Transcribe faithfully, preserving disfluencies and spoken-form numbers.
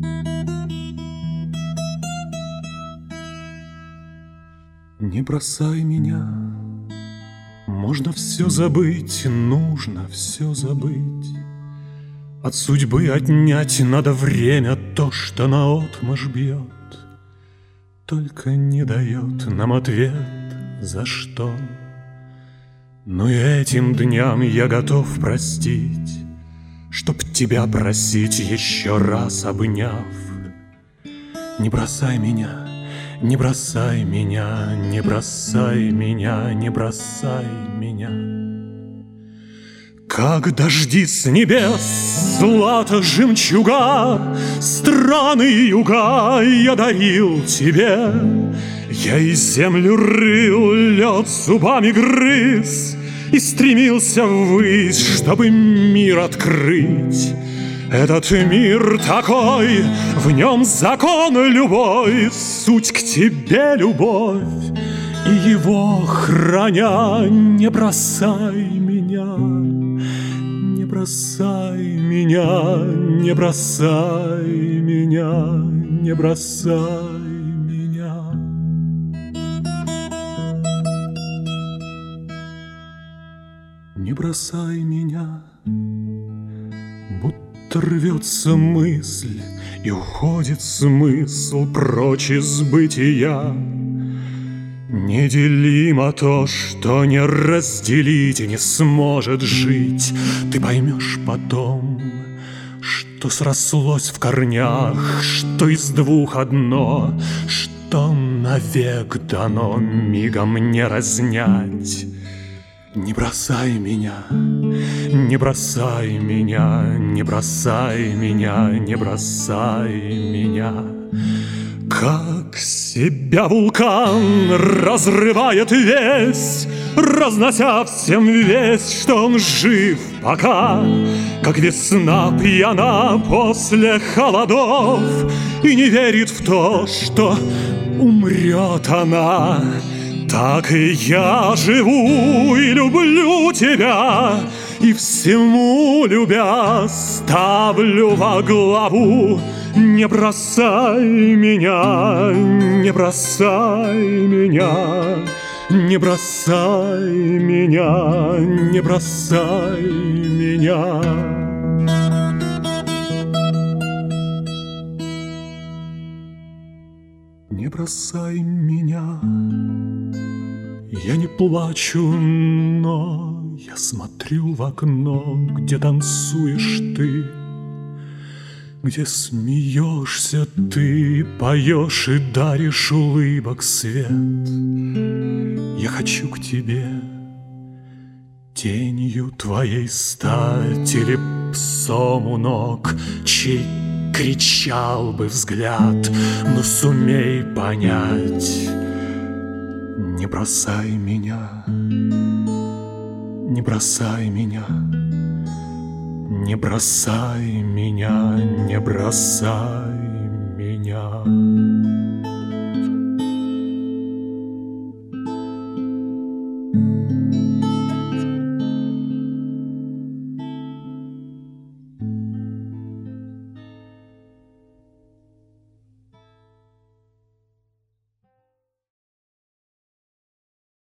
Не бросай меня, можно все забыть, нужно все забыть. От судьбы отнять надо время, то, что наотмашь бьет, только не дает нам ответ, за что. Но и этим дням я готов простить, чтоб тебя просить еще раз обняв. Не бросай меня, не бросай меня, не бросай меня, не бросай меня. Как дожди с небес, злато жемчуга, страны и юга я дарил тебе. Я и землю рыл, лед зубами грыз и стремился ввысь, чтобы мир открыть. Этот мир такой, в нем закон любой, суть к тебе любовь, и его храня, не бросай меня, не бросай меня, не бросай меня, не бросай меня. Не бросай меня, будто рвется мысль и уходит смысл прочь из бытия. Неделимо то, что не разделить и не сможет жить. Ты поймешь потом, что срослось в корнях, что из двух одно, что навек дано мигом не разнять. Не бросай меня, не бросай меня, не бросай меня, не бросай меня. Как себя вулкан разрывает весь, разнося всем весть, что он жив пока. Как весна пьяна после холодов и не верит в то, что умрет она. Так и я живу и люблю тебя, и всему любя ставлю во главу. Не бросай меня, не бросай меня, не бросай меня, не бросай меня. Не бросай меня. Я не плачу, но я смотрю в окно, где танцуешь ты, где смеешься ты, поешь и даришь улыбок свет. Я хочу к тебе тенью твоей стать или псом у ног, чей кричал бы взгляд, но сумей понять. Не бросай меня, не бросай меня, не бросай меня, не бросай